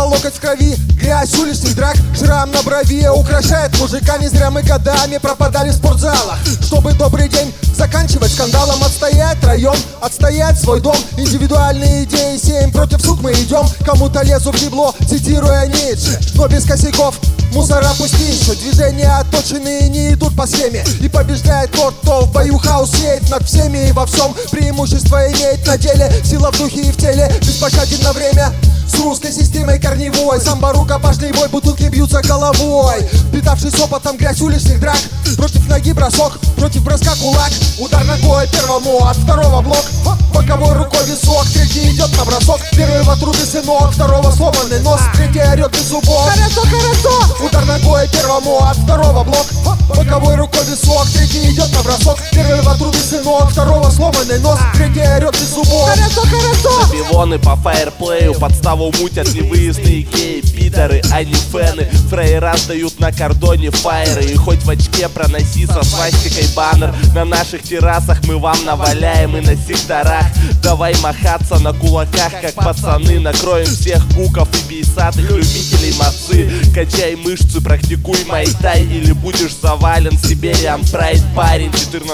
локоть в крови, грязь уличных драк, шрам на брови украшает мужика. Не зря мы годами пропадали в спортзалах, чтобы добрый день заканчивать скандалом. Отстоять район, отстоять свой дом, индивидуальные идеи сеем, против сук мы идем. Кому-то лезу в ебло, цитируя Ницше, но без косяков. Мусора пустищу, движения отточенные не идут по схеме. И побеждает тот, кто в бою хаос сеет над всеми и во всем. Преимущество имеет на деле, сила в духе и в теле, беспощаден на время. С русской системой корневой, самбо, рукопашный бой, бутылки бьются головой. Впитавшись опытом грязь уличных драк, против ноги бросок, против броска кулак. Удар ногой первому, от второго блок, боковой рукой висок, третий идет на бросок. Первый в отрубе сынок, второго сломанный нос, третий орет без зубов. Хорошо, хорошо! Удар ногой первому, от второго блок, боковой рукой висок, третий идет на бросок. Первый в отрубе сынок, второго сломанный нос, третий орет без зубов. Хорошо, хорошо! Забивоны по фаерплею, подставу мутят невыездные геи, пидоры, а не фэны. Фрейра сдают на кордоне фаеры, и хоть в очке проноси со свастикой баннер. На наших террасах мы вам наваляем и на секторах. Давай махаться на кулаках, как пацаны. Накроем всех гуков и бейсатых любителей мацы. Качай мышцы, практикуй майтай, или будешь завален Siberian Pride, парень.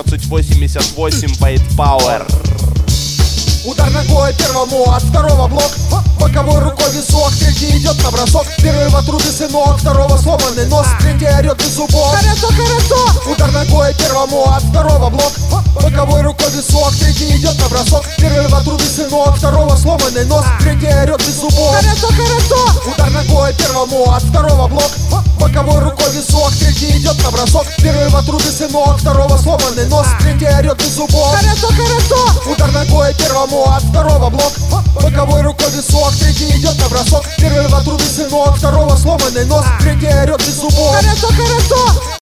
1488 White Power. Удар ногой первому, от второго блок, боковой рукой висок, третий идет на бросок. Первый в отрубе сынок, второго сломанный нос, третий орет без зубов. Хорошо, хорошо! Удар ногой первому, от второго блок, боковой рукой висок, третий идет на бросок. Первый в отрубе сынок, второго сломанный нос, третий орет без зубов. Хорошо, хорошо! Удар ногой первому, от второго блок, боковой рукой висок, третий идет на бросок. Первый в отрубе сынок, второго сломанный нос, третий орет без зубов. Хорошо, хорошо! Удар ногой первому, от второго блок, боковой рукой висок, третий идет на бросок. Первый в отрубе сынок, второго сломанный нос, третий орет без зубов. Хорошо, хорошо!